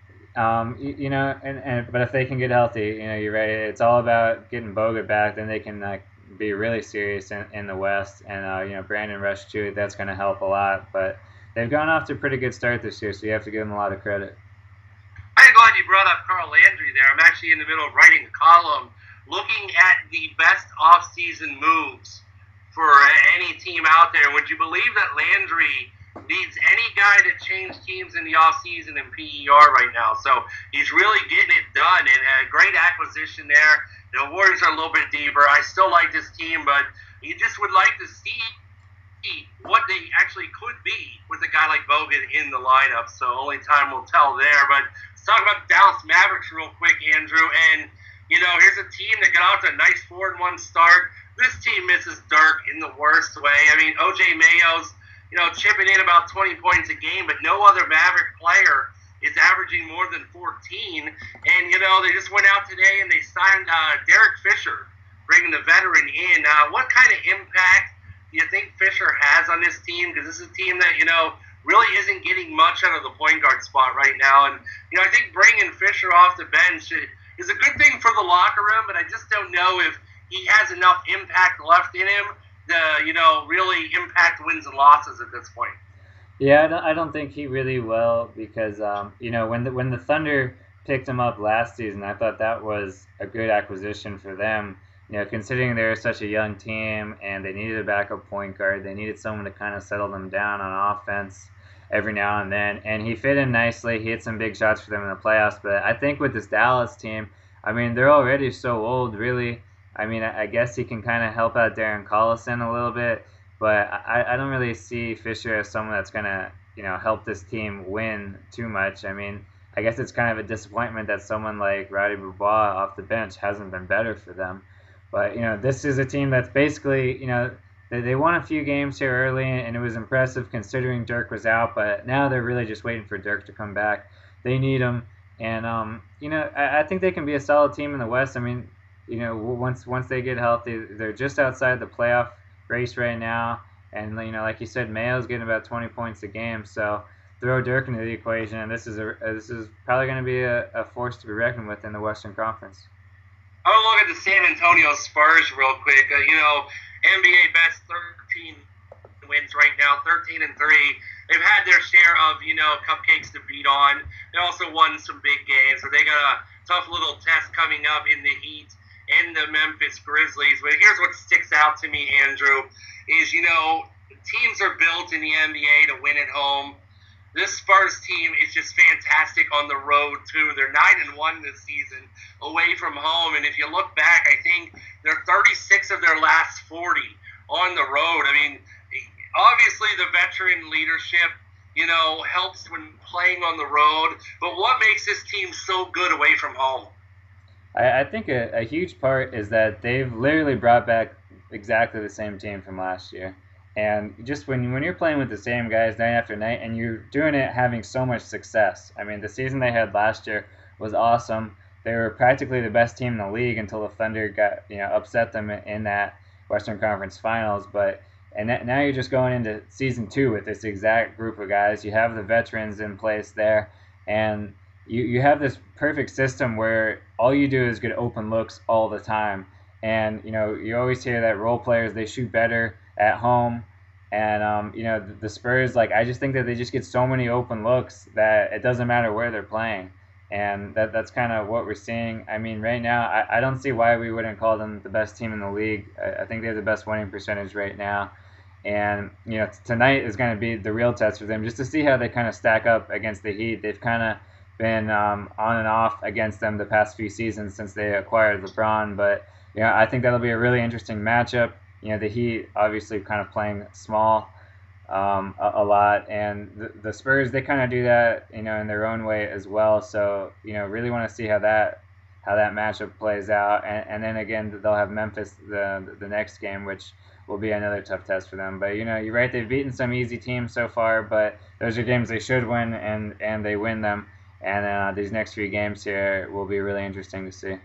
S5: Um, you, you know, and, and but if they can get healthy, you know, you're right. It's all about getting Bogut back. Then they can like be really serious in, in the West, and uh, you know, Brandon Rush too. That's going to help a lot. But they've gone off to a pretty good start this year, so you have to give them a lot of credit.
S4: I'm glad you brought up Carl Landry there. I'm actually in the middle of writing a column looking at the best off-season moves for any team out there. Would you believe that Landry needs any guy to change teams in the offseason in P E R right now? So he's really getting it done, and a great acquisition there. The Warriors are a little bit deeper. I still like this team, but you just would like to see what they actually could be with a guy like Bogut in the lineup. So only time will tell there. But let's talk about the Dallas Mavericks real quick, Andrew. And, you know, here's a team that got off to a nice four and one start. This team misses Dirk in the worst way. I mean, O J Mayo's, you know, chipping in about twenty points a game, but no other Maverick player is averaging more than fourteen. And, you know, they just went out today and they signed uh, Derek Fisher bringing the veteran in. Uh, what kind of impact do you think Fisher has on this team? Because this is a team that, you know, really isn't getting much out of the point guard spot right now. And, you know, I think bringing Fisher off the bench is a good thing for the locker room, but I just don't know if he has enough impact left in him to, you know, really impact wins and losses at this point.
S5: Yeah, I don't, I don't think he really will because, um, you know, when the, when the Thunder picked him up last season, I thought that was a good acquisition for them. You know, considering they're such a young team and they needed a backup point guard, they needed someone to kind of settle them down on offense every now and then. And he fit in nicely. He hit some big shots for them in the playoffs. But I think with this Dallas team, I mean, they're already so old, really. I mean, I guess he can kind of help out Darren Collison a little bit. But I, I don't really see Fisher as someone that's going to, you know, help this team win too much. I mean, I guess it's kind of a disappointment that someone like Rowdy Bobois off the bench hasn't been better for them. But, you know, this is a team that's basically, you know, they, they won a few games here early, and it was impressive considering Dirk was out. But now they're really just waiting for Dirk to come back. They need him. And, um, you know, I, I think they can be a solid team in the West. I mean, you know, once once they get healthy, they're just outside the playoff race right now. And, you know, like you said, Mayo's getting about twenty points a game. So throw Dirk into the equation, and this is a this is probably going to be a, a force to be reckoned with in the Western Conference.
S4: I want to look at the San Antonio Spurs real quick. Uh, you know, N B A best thirteen wins right now, thirteen and three. They've had their share of, you know, cupcakes to beat on. They also won some big games, so they got a tough little test coming up in the Heat and the Memphis Grizzlies. But here's what sticks out to me, Andrew, is, you know, teams are built in the N B A to win at home. This Spurs team is just fantastic on the road, too. They're nine and one this season away from home. And if you look back, I think they're thirty-six of their last forty on the road. I mean, obviously the veteran leadership, you know, helps when playing on the road. But what makes this team so good away from home?
S5: I, I think a, a huge part is that they've literally brought back exactly the same team from last year. And just when when you're playing with the same guys night after night, and you're doing it having so much success. I mean, the season they had last year was awesome. They were practically the best team in the league until the Thunder got, you know, upset them in that Western Conference Finals. But and that, now you're just going into season two with this exact group of guys. You have the veterans in place there, and you you have this perfect system where all you do is get open looks all the time. And you know, you always hear that role players, they shoot better at home. And, um, you know, the, the Spurs, like, I just think that they just get so many open looks that it doesn't matter where they're playing. And that that's kind of what we're seeing. I mean, right now, I, I don't see why we wouldn't call them the best team in the league. I, I think they have the best winning percentage right now. And, you know, t- tonight is going to be the real test for them, just to see how they kind of stack up against the Heat. They've kind of been um, on and off against them the past few seasons since they acquired LeBron. But, you know, I think that'll be a really interesting matchup. You know, the Heat obviously kind of playing small um, a, a lot, and the, the Spurs, they kind of do that, you know, in their own way as well. So, you know, really want to see how that how that matchup plays out, and, and then again they'll have Memphis the the next game, which will be another tough test for them. But you know, you're right, they've beaten some easy teams so far, but those are games they should win, and and they win them. And uh, these next few games here will be really interesting to see.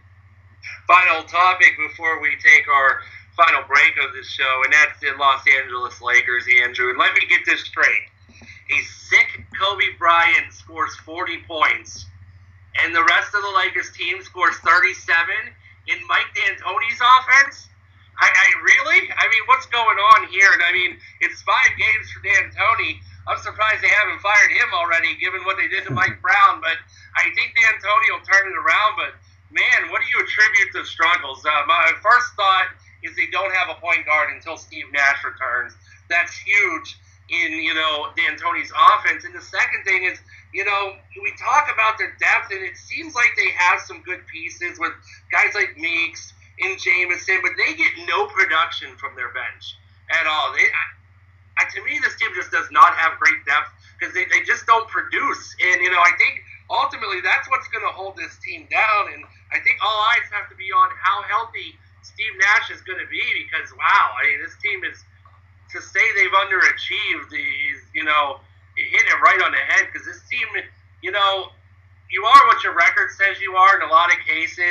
S4: Final topic before we take our final break of this show, and that's the Los Angeles Lakers, Andrew. And let me get this straight. A sick Kobe Bryant scores forty points, and the rest of the Lakers team scores thirty-seven in Mike D'Antoni's offense? I, I really? I mean, what's going on here? And I mean, it's five games for D'Antoni. I'm surprised they haven't fired him already, given what they did to Mike Brown. But I think D'Antoni will turn it around. But, man, what do you attribute the struggles? Uh, my first thought is they don't have a point guard until Steve Nash returns. That's huge in, you know, D'Antoni's offense. And the second thing is, you know, we talk about their depth, and it seems like they have some good pieces with guys like Meeks and Jameson, but they get no production from their bench at all. They, I, to me, this team just does not have great depth because they, they just don't produce. And, you know, I think ultimately that's what's going to hold this team down. And I think all eyes have to be on how healthy Steve Nash is going to be, because, wow, I mean, this team is, to say they've underachieved is, you know, hit it right on the head, because this team, you know, you are what your record says you are in a lot of cases,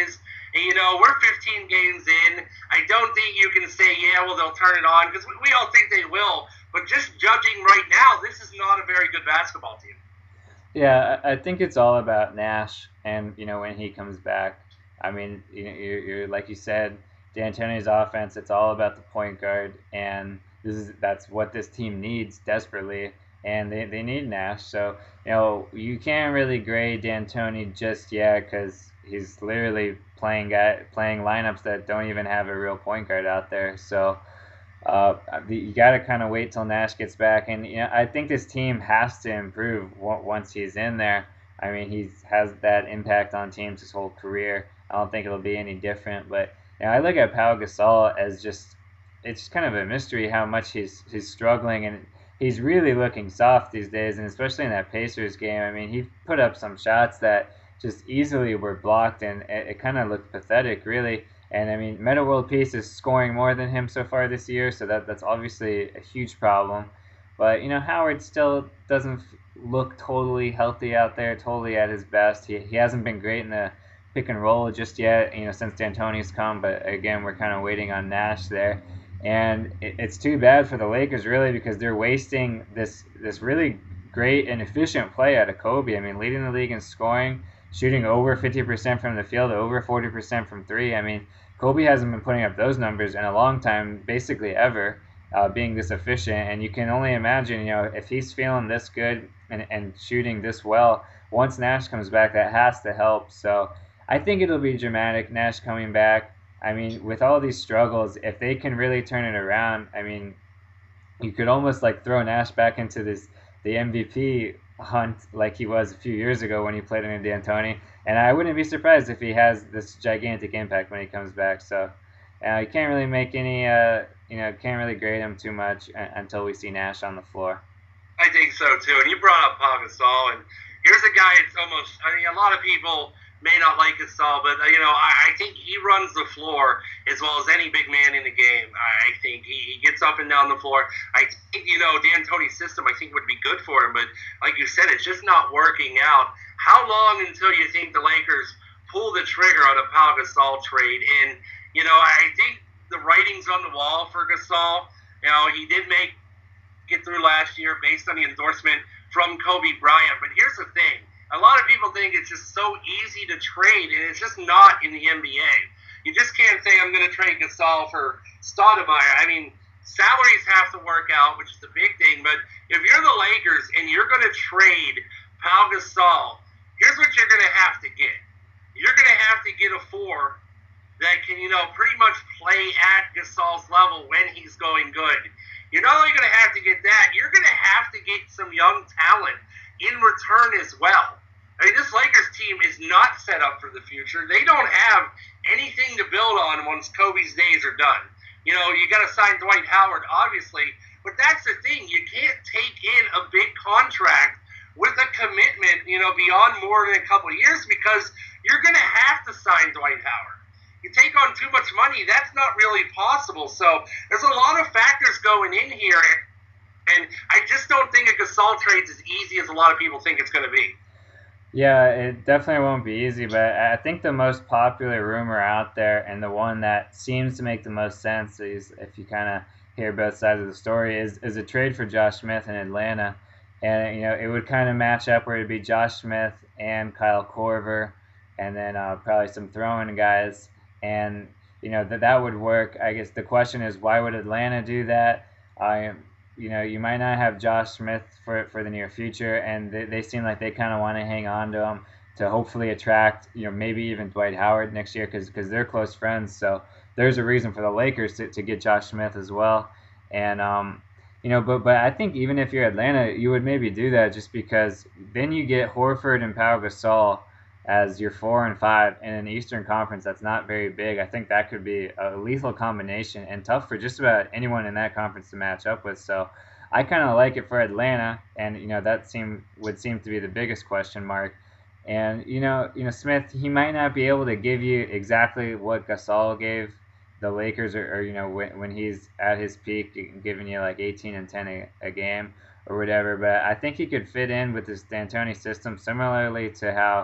S4: And, you know, we're fifteen games in. I don't think you can say, yeah, well, they'll turn it on, because we, we all think they will. But just judging right now, this is not a very good basketball team.
S5: Yeah, I I think it's all about Nash, and you know when he comes back. I mean, you know, you're, you're like you said, D'Antoni's offense. It's all about the point guard, and this is that's what this team needs desperately, and they, they need Nash. So you know you can't really grade D'Antoni just yet because he's literally playing guy playing lineups that don't even have a real point guard out there. So. Uh, you got to kind of wait till Nash gets back, and you know, I think this team has to improve w- once he's in there. I mean, he has that impact on teams his whole career. I don't think it'll be any different. But you know, I look at Pau Gasol as just it's kind of a mystery how much he's he's struggling, and he's really looking soft these days, and especially in that Pacers game. I mean, he put up some shots that just easily were blocked, and it, it kind of looked pathetic, really. And I mean, Metta World Peace is scoring more than him so far this year, so that that's obviously a huge problem. But you know, Howard still doesn't look totally healthy out there, totally at his best. He he hasn't been great in the pick and roll just yet, you know, since D'Antoni's come. But again, we're kind of waiting on Nash there, and it, it's too bad for the Lakers really because they're wasting this this really great and efficient play out of Kobe. I mean, leading the league in scoring, shooting over fifty percent from the field, over forty percent from three. I mean. Kobe hasn't been putting up those numbers in a long time, basically ever, uh, being this efficient. And you can only imagine, you know, if he's feeling this good and, and shooting this well, once Nash comes back, that has to help. So I think it'll be dramatic, Nash coming back. I mean, with all these struggles, if they can really turn it around, I mean, you could almost like throw Nash back into this the M V P hunt like he was a few years ago when he played under D'Antoni. And I wouldn't be surprised if he has this gigantic impact when he comes back. So uh, you can't really make any, uh, you know, can't really grade him too much uh, until we see Nash on the floor.
S4: I think so too. And you brought up Pau Gasol, and here's a guy. It's almost. I mean, a lot of people may not like Gasol, but you know, I, I think he runs the floor as well as any big man in the game. I think he, he gets up and down the floor. I think you know D'Antoni's system. I think would be good for him, but like you said, it's just not working out. How long until you think the Lakers pull the trigger on a Pau Gasol trade? And you know, I think the writing's on the wall for Gasol. You know, he did make it through last year based on the endorsement from Kobe Bryant. But here's the thing. A lot of people think it's just so easy to trade, and it's just not in the N B A. You just can't say, I'm going to trade Gasol for Stoudemire. I mean, salaries have to work out, which is the big thing. But if you're the Lakers and you're going to trade Pau Gasol, here's what you're going to have to get. You're going to have to get a four that can, you know, pretty much play at Gasol's level when he's going good. You're not only going to have to get that, you're going to have to get some young talent in return as well. I mean, this Lakers team is not set up for the future. They don't have anything to build on once Kobe's days are done. You know, you got to sign Dwight Howard, obviously, but that's the thing. You can't take in a big contract with a commitment, you know, beyond more than a couple of years because you're going to have to sign Dwight Howard. You take on too much money, that's not really possible. So there's a lot of factors going in here, and I just don't think a Gasol trade's as easy as a lot of people think it's going to be.
S5: Yeah, it definitely won't be easy, but I think the most popular rumor out there and the one that seems to make the most sense is if you kind of hear both sides of the story is, is a trade for Josh Smith in Atlanta. And, you know, it would kind of match up where it'd be Josh Smith and Kyle Korver and then uh, probably some throwing guys. And, you know, that that would work. I guess the question is, why would Atlanta do that? I You know, you might not have Josh Smith for for the near future, and they, they seem like they kind of want to hang on to him to hopefully attract, you know, maybe even Dwight Howard next year because because they're close friends. So there's a reason for the Lakers to, to get Josh Smith as well. And, um, you know, but but I think even if you're Atlanta, you would maybe do that just because then you get Horford and Pau Gasol as your four and five in an Eastern Conference that's not very big. I think that could be a lethal combination and tough for just about anyone in that conference to match up with. So I kind of like it for Atlanta, and you know that seem would seem to be the biggest question mark. And you know, you know Smith, he might not be able to give you exactly what Gasol gave the Lakers, or, or you know when when he's at his peak, giving you like eighteen and ten a, a game or whatever. But I think he could fit in with this D'Antoni system similarly to how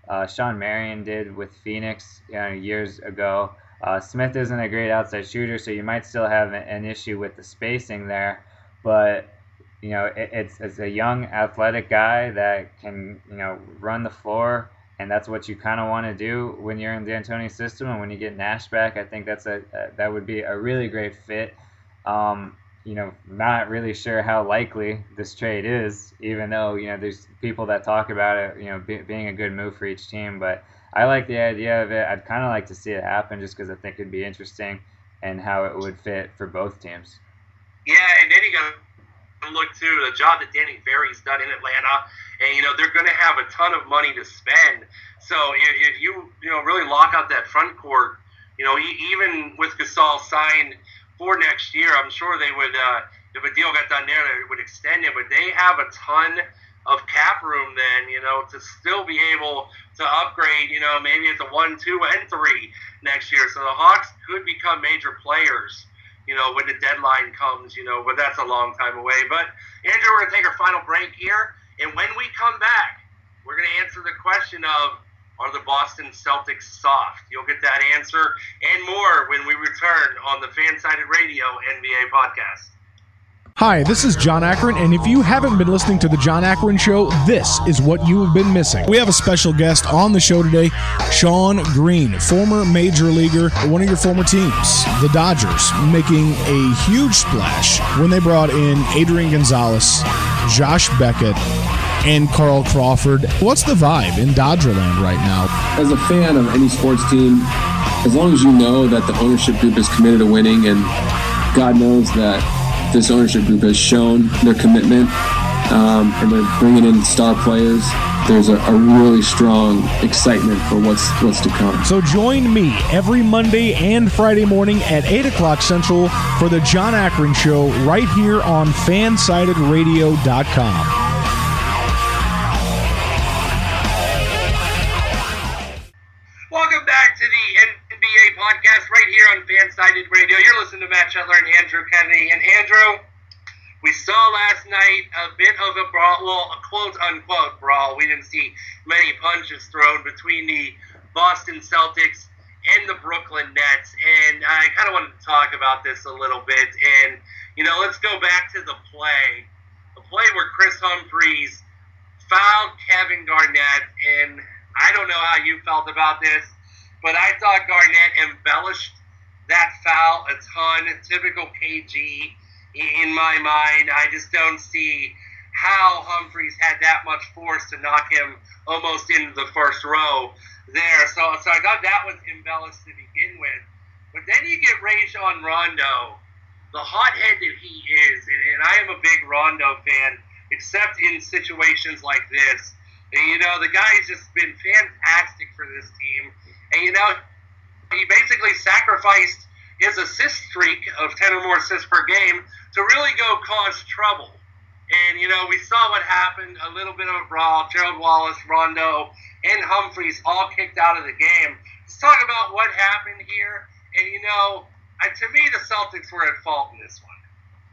S5: uh, Sean Marion did with Phoenix you know, years ago. Uh, Smith isn't a great outside shooter, so you might still have an issue with the spacing there. But you know, it, it's it's a young athletic guy that can you know run the floor, and that's what you kind of want to do when you're in the D'Antoni system. And when you get Nash back, I think that's a, a that would be a really great fit. Um, you know, not really sure how likely this trade is, even though, you know, there's people that talk about it, you know, be, being a good move for each team. But I like the idea of it. I'd kind of like to see it happen just because I think it'd be interesting and how it would fit for both teams.
S4: Yeah, and then you got to look to the job that Danny Ferry's done in Atlanta. And, you know, they're going to have a ton of money to spend. So if, if you, you know, really lock out that front court, you know, even with Gasol signed for next year, I'm sure they would, uh, if a deal got done there, they would extend it. But they have a ton of cap room then, you know, to still be able to upgrade, you know, maybe it's a one, two, and three next year. So the Hawks could become major players, you know, when the deadline comes, you know, but that's a long time away. But, Andrew, we're going to take our final break here. And when we come back, we're going to answer the question of, are the Boston Celtics soft? You'll get that answer and more when we return on the Fansided Radio N B A podcast.
S6: Hi, this is John Akron, and if you haven't been listening to The John Akron Show, this is what you have been missing. We have a special guest on the show today, Shawn Green, former major leaguer, one of your former teams, the Dodgers, making a huge splash when they brought in Adrian Gonzalez, Josh Beckett, and Carl Crawford. What's the vibe in Dodgerland right now?
S9: As a fan of any sports team, as long as you know that the ownership group is committed to winning, and God knows that this ownership group has shown their commitment, um, and they're bringing in star players, there's a, a really strong excitement for what's what's to come.
S6: So join me every Monday and Friday morning at eight o'clock Central for the John Akron Show right here on fansided radio dot com.
S4: Welcome back to the N B A podcast right here on Fansided Radio. You're listening to Matt Shetler and Andrew Kennedy. And Andrew, we saw last night a bit of a brawl, well, a quote-unquote brawl. We didn't see many punches thrown between the Boston Celtics and the Brooklyn Nets. And I kind of wanted to talk about this a little bit. And, you know, let's go back to the play. The play where Chris Humphries fouled Kevin Garnett, and I don't know how you felt about this, but I thought Garnett embellished that foul a ton. Typical K G in my mind. I just don't see how Humphries had that much force to knock him almost into the first row there. So, so I thought that was embellished to begin with. But then you get Rajon Rondo, the hothead that he is, and, and I am a big Rondo fan, except in situations like this. And, you know, the guy's just been fantastic for this team. And, you know, he basically sacrificed his assist streak of ten or more assists per game to really go cause trouble. And, you know, we saw what happened, a little bit of a brawl. Gerald Wallace, Rondo, and Humphries all kicked out of the game. Let's talk about what happened here. And, you know, I, to me, the Celtics were at fault in this one.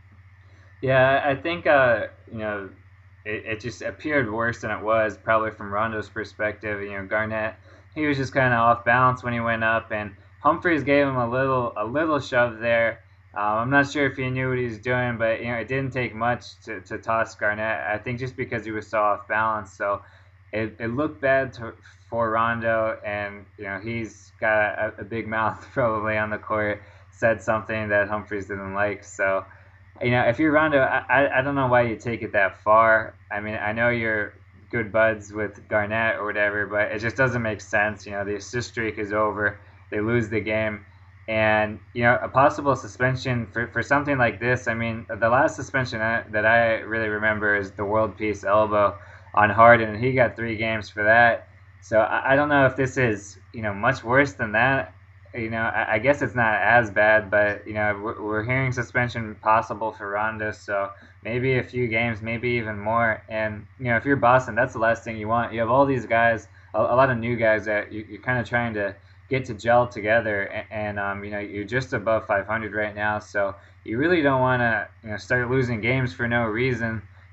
S5: Yeah, I think, uh, you know, It, it just appeared worse than it was, probably from Rondo's perspective. You know, Garnett, he was just kind of off balance when he went up, and Humphries gave him a little a little shove there. Um, I'm not sure if he knew what he was doing, but you know, it didn't take much to, to toss Garnett. I think just because he was so off balance, so it, it looked bad to, for Rondo, and you know, he's got a, a big mouth probably on the court. Said something that Humphries didn't like, so. You know, if you're Rondo, I, I I don't know why you take it that far. I mean, I know you're good buds with Garnett or whatever, but it just doesn't make sense. You know, the assist streak is over. They lose the game. And, you know, a possible suspension for, for something like this, I mean, the last suspension I, that I really remember is the world peace elbow on Harden, and he got three games for that. So I, I don't know if this is, you know, much worse than that. You know, I, I guess it's not as bad, but, you know, we're, we're hearing suspension possible for Rondo, so maybe a few games, maybe even more. And, you know, if you're Boston, that's the last thing you want. You have all these guys, a, a lot of new guys that you, you're kind of trying to get to gel together, and, and um, you know, you're just above five hundred right now, so you really don't want to, you know, start losing games for no reason.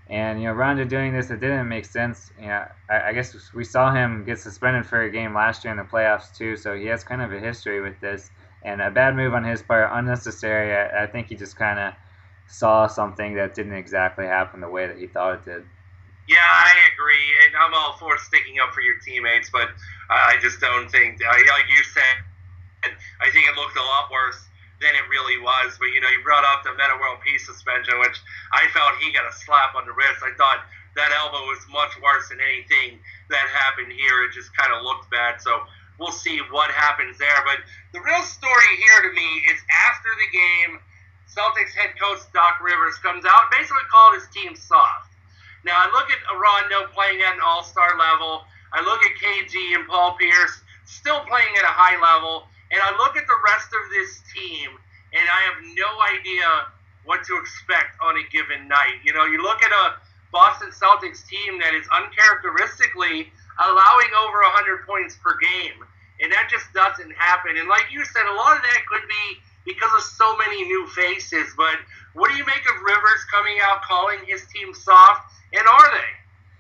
S5: And, you know, Rondo doing this, it didn't make sense. You know, I, I guess we saw him get suspended for a game last year in the playoffs, too, so he has kind of a history with this. And a bad move on his part, unnecessary. I, I think he just kind of saw something that didn't exactly happen the way that he thought it did.
S4: Yeah, I agree, and I'm all for sticking up for your teammates, but I just don't think, like you said, I think it looked a lot worse than it really was. But, you know, you brought up the Metta World Peace suspension, which I felt he got a slap on the wrist. I thought that elbow was much worse than anything that happened here. It just kind of looked bad. So we'll see what happens there. But the real story here to me is after the game, Celtics head coach Doc Rivers comes out and basically called his team soft. Now, I look at Rondo playing at an all-star level. I look at K G and Paul Pierce still playing at a high level. And I look at the rest of this team, and I have no idea what to expect on a given night. You know, you look at a Boston Celtics team that is uncharacteristically allowing over one hundred points per game, and that just doesn't happen. And like you said, a lot of that could be because of so many new faces. But what do you make of Rivers coming out calling his team soft, and are they?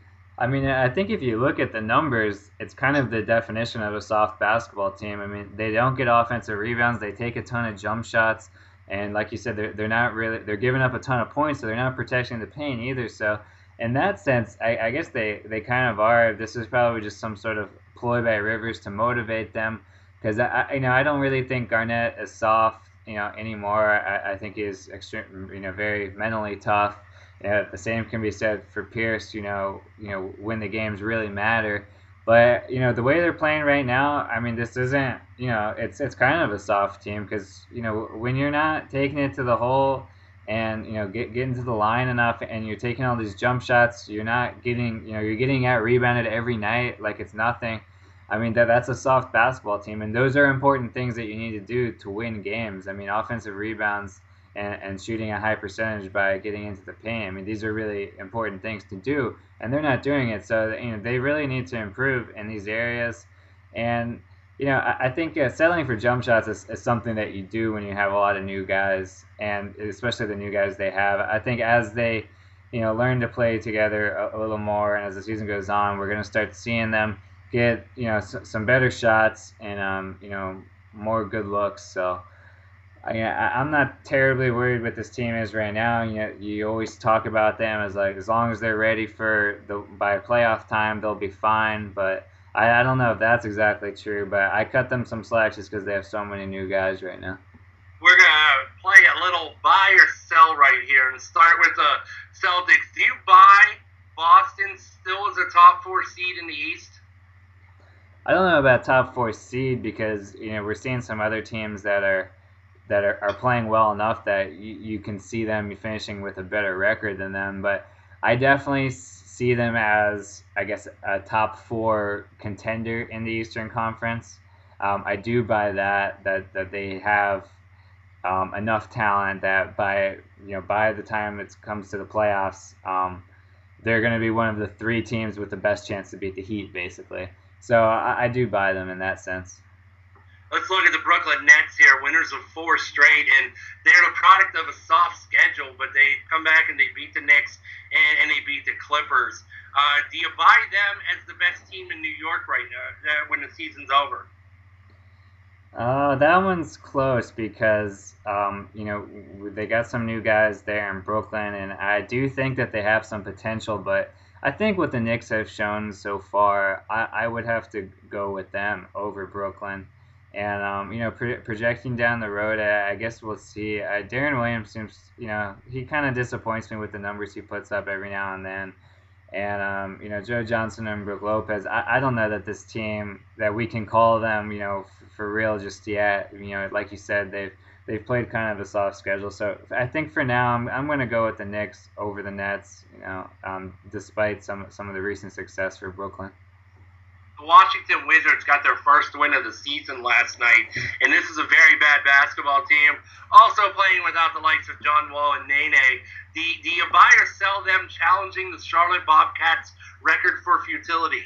S5: I mean, I think if you look at the numbers, it's kind of the definition of a soft basketball team. I mean, they don't get offensive rebounds. They take a ton of jump shots. And like you said, they're, they're not really, they're giving up a ton of points, so they're not protecting the paint either. So in that sense, I, I guess they, they kind of are. This is probably just some sort of ploy by Rivers to motivate them. Because, I, you know, I don't really think Garnett is soft, you know, anymore. I, I think he's extreme, you know, very mentally tough. Yeah, the same can be said for Pierce, you know, you know, when the games really matter. But, you know, the way they're playing right now, I mean, this isn't, you know, it's it's kind of a soft team because, you know, when you're not taking it to the hole and, you know, get getting to the line enough and you're taking all these jump shots, you're not getting, you know, you're getting out rebounded every night like it's nothing. I mean, that that's a soft basketball team, and those are important things that you need to do to win games. I mean, offensive rebounds, And, and shooting a high percentage by getting into the paint. I mean, these are really important things to do, and they're not doing it. So, you know, they really need to improve in these areas. And, you know, I, I think uh, settling for jump shots is, is something that you do when you have a lot of new guys, and especially the new guys they have. I think as they, you know, learn to play together a, a little more, and as the season goes on, we're going to start seeing them get, you know, s- some better shots and, um, you know, more good looks. So, I, I'm not terribly worried what this team is right now. You know, you always talk about them as like as long as they're ready for the by playoff time, they'll be fine. But I, I don't know if that's exactly true. But I cut them some slack just because they have so many new guys right now.
S4: We're gonna play a little buy or sell right here and start with the Celtics. Do you buy Boston still as a top four seed in the East?
S5: I don't know about top four seed because you know we're seeing some other teams that are. that are, are playing well enough that you, you can see them finishing with a better record than them. But I definitely see them as, I guess, a top four contender in the Eastern Conference. Um, I do buy that, that, that they have um, enough talent that by, you know, by the time it comes to the playoffs, um, they're going to be one of the three teams with the best chance to beat the Heat, basically. So I, I do buy them in that sense.
S4: Let's look at the Brooklyn Nets here, winners of four straight, and they're the product of a soft schedule, but they come back and they beat the Knicks and, and they beat the Clippers. Uh, do you buy them as the best team in New York right now when the season's over?
S5: Uh, that one's close because, um, you know, they got some new guys there in Brooklyn, and I do think that they have some potential, but I think what the Knicks have shown so far, I, I would have to go with them over Brooklyn. And, um, you know, pro- projecting down the road, I, I guess we'll see. Uh, Deron Williams seems, you know, he kind of disappoints me with the numbers he puts up every now and then. And, um, you know, Joe Johnson and Brook Lopez, I, I don't know that this team, that we can call them, you know, f- for real just yet. You know, like you said, they've they've played kind of a soft schedule. So I think for now, I'm I'm going to go with the Knicks over the Nets, you know, um, despite some, some of the recent success for Brooklyn.
S4: The Washington Wizards got their first win of the season last night, and this is a very bad basketball team. Also playing without the likes of John Wall and Nene. Do, do you buy or sell them challenging the Charlotte Bobcats record for futility?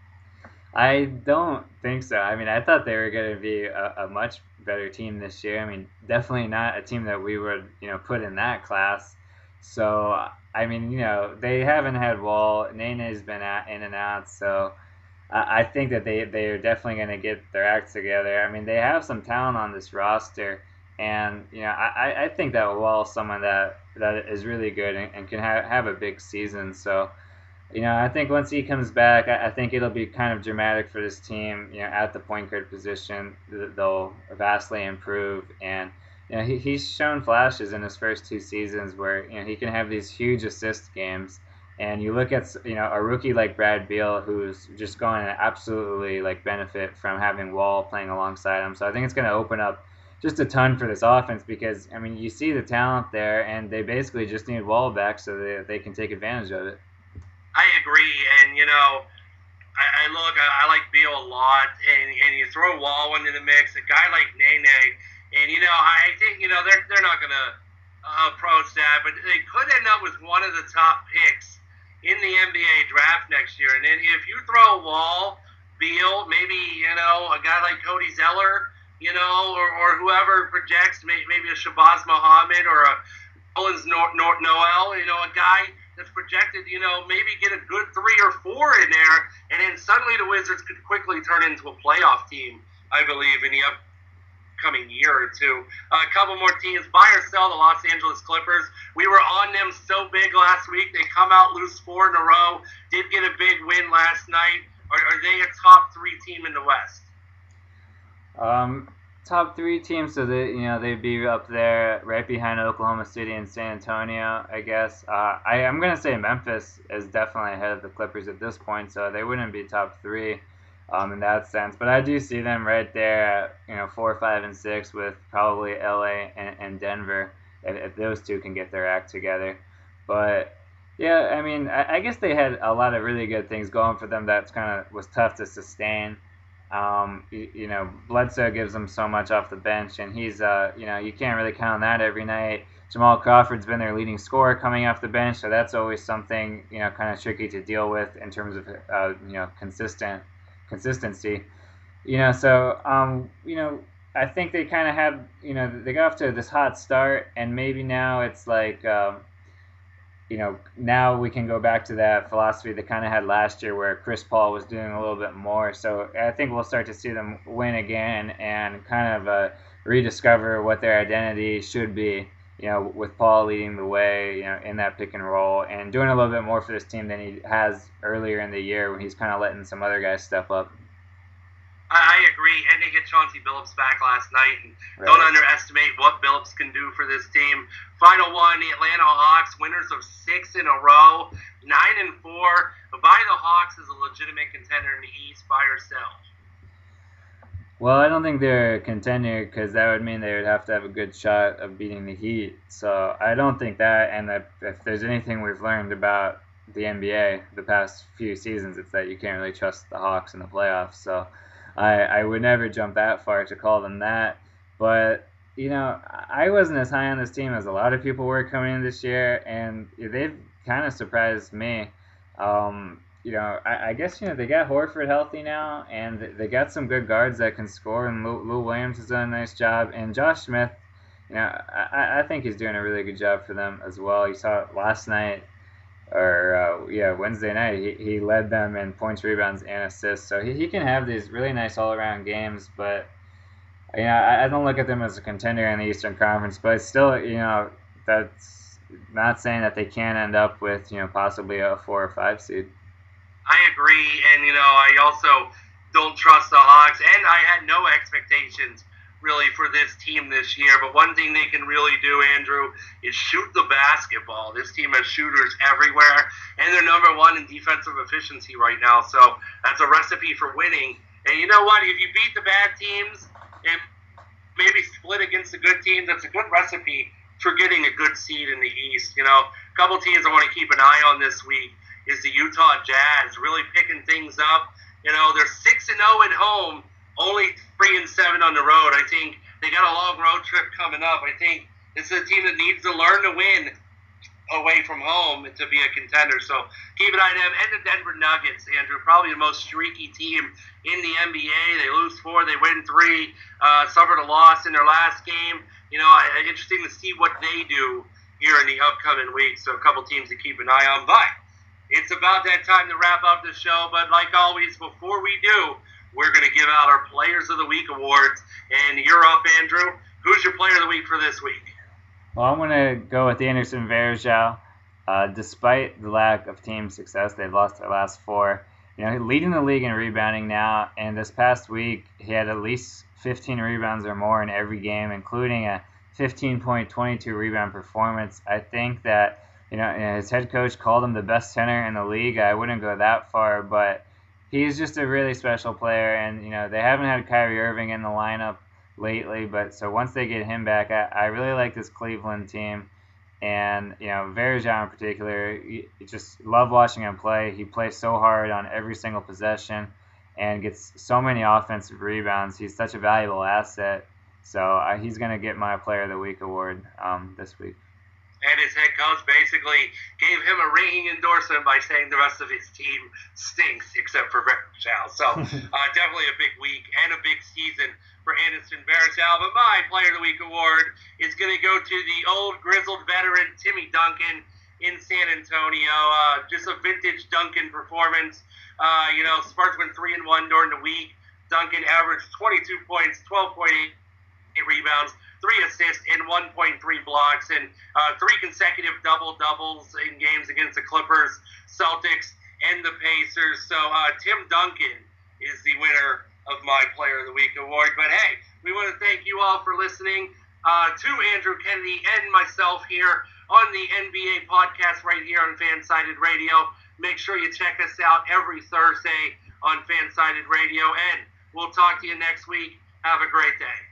S5: I don't think so. I mean, I thought they were going to be a, a much better team this year. I mean, definitely not a team that we would, you know, put in that class. So, I mean, you know, they haven't had Wall. Nene's been at, in and out, so I, I think that they, they're definitely going to get their act together. I mean, they have some talent on this roster, and, you know, I, I think that Wall's someone that, that is really good and, and can have, have a big season. So, you know, I think once he comes back, I, I think it'll be kind of dramatic for this team. You know, at the point guard position, they'll vastly improve. And, you know, he, he's shown flashes in his first two seasons where, you know, he can have these huge assist games. And you look at, you know, a rookie like Brad Beal, who's just going to absolutely, like, benefit from having Wall playing alongside him. So I think it's going to open up just a ton for this offense because, I mean, you see the talent there, and they basically just need Wall back so that they can take advantage of it.
S4: I agree, and, you know, I, I look, I, I like Beal a lot, and, and you throw Wall into the mix, a guy like Nene, and, you know, I think, you know, they're, they're not going to uh, approach that, but they could end up with one of the top picks in the N B A draft next year, and then if you throw Wall, Beal, maybe, you know, a guy like Cody Zeller, you know, or, or whoever projects, maybe, maybe a Shabazz Muhammad or a Rollins Noel, you know, a guy that's projected, you know, maybe get a good three or four in there, and then suddenly the Wizards could quickly turn into a playoff team, I believe, in the upcoming year or two. Uh, a couple more teams, buy or sell the Los Angeles Clippers. We were on them so big last week. They come out, lose four in a row, did get a big win last night. Are, are they a top three team in the West?
S5: Um, top three teams, so they, you know, they'd be up there right behind Oklahoma City and San Antonio, I guess. Uh, I, I'm going to say Memphis is definitely ahead of the Clippers at this point, so they wouldn't be top three um, in that sense. But I do see them right there at, you know, four, five, and six with probably L A and, and Denver if, if those two can get their act together. But yeah, I mean, I, I guess they had a lot of really good things going for them that's kind of was tough to sustain. Um, you, you know, Bledsoe gives them so much off the bench, and he's, uh, you know, you can't really count on that every night. Jamal Crawford's been their leading scorer coming off the bench, so that's always something, you know, kind of tricky to deal with in terms of, uh, you know, consistent consistency. You know, so, um, you know, I think they kind of had, you know, they got off to this hot start, and maybe now it's like, um, you know, now we can go back to that philosophy they kind of had last year where Chris Paul was doing a little bit more. So I think we'll start to see them win again and kind of uh, rediscover what their identity should be, you know, with Paul leading the way, you know, in that pick and roll and doing a little bit more for this team than he has earlier in the year when he's kind of letting some other guys step up.
S4: I agree, and they get Chauncey Billups back last night, and right. Don't underestimate what Billups can do for this team. Final one, the Atlanta Hawks, winners of six in a row, nine and four. Buy the Hawks as a legitimate contender in the East, buy or sell?
S5: Well, I don't think they're a contender because that would mean they would have to have a good shot of beating the Heat. So I don't think that, and that if there's anything we've learned about the N B A the past few seasons, it's that you can't really trust the Hawks in the playoffs. So I, I would never jump that far to call them that. But, you know, I wasn't as high on this team as a lot of people were coming in this year, and they've kind of surprised me. Um, you know, I, I guess, you know, they got Horford healthy now, and they got some good guards that can score, and Lou, Lou Williams has done a nice job. And Josh Smith, you know, I, I think he's doing a really good job for them as well. You saw it last night. Or, uh, yeah, Wednesday night, he, he led them in points, rebounds, and assists. So he, he can have these really nice all-around games, but, you know, I, I don't look at them as a contender in the Eastern Conference, but it's still, you know, that's not saying that they can't end up with, you know, possibly a four or five seed.
S4: I agree, and, you know, I also don't trust the Hawks, and I had no expectations really for this team this year, but one thing they can really do, Andrew, is shoot the basketball. This team has shooters everywhere, and they're number one in defensive efficiency right now, so that's a recipe for winning. And you know what? If you beat the bad teams and maybe split against the good teams, that's a good recipe for getting a good seed in the East. You know, a couple teams I want to keep an eye on this week is the Utah Jazz, really picking things up. You know, they're six and oh at home, only three and seven on the road. I think they got a long road trip coming up. I think this is a team that needs to learn to win away from home to be a contender. So keep an eye on them. And the Denver Nuggets, Andrew, probably the most streaky team in the N B A. They lose four, they win three, uh, suffered a loss in their last game. You know, I, interesting to see what they do here in the upcoming weeks. So a couple teams to keep an eye on. But it's about that time to wrap up the show. But like always, before we do, we're going to give out our Players of the Week awards. And you're up, Andrew. Who's your Player of the Week for this week?
S5: Well, I'm going to go with Anderson Varejao. Uh, despite the lack of team success, they've lost their last four. You know, leading the league in rebounding now, and this past week he had at least fifteen rebounds or more in every game, including a fifteen point two two rebound performance. I think that, you know, his head coach called him the best center in the league. I wouldn't go that far, but he's just a really special player, and, you know, they haven't had Kyrie Irving in the lineup lately, but so once they get him back, I, I really like this Cleveland team. And, you know, Varejao in particular, you just love watching him play. He plays so hard on every single possession and gets so many offensive rebounds. He's such a valuable asset. So uh, he's going to get my Player of the Week award um, this week.
S4: And his head coach basically gave him a ringing endorsement by saying the rest of his team stinks except for Varejao. So uh, definitely a big week and a big season for Anderson Varejao. But my Player of the Week award is going to go to the old grizzled veteran Timmy Duncan in San Antonio. Uh, just a vintage Duncan performance. Uh, you know, Spurs went three and one during the week. Duncan averaged twenty-two points, twelve point eight rebounds, three assists, and one point three blocks, and uh, three consecutive double-doubles in games against the Clippers, Celtics, and the Pacers. So uh, Tim Duncan is the winner of my Player of the Week award. But hey, we want to thank you all for listening uh, to Andrew Kennedy and myself here on the N B A podcast right here on Fansided Radio. Make sure you check us out every Thursday on Fansided Radio, and we'll talk to you next week. Have a great day.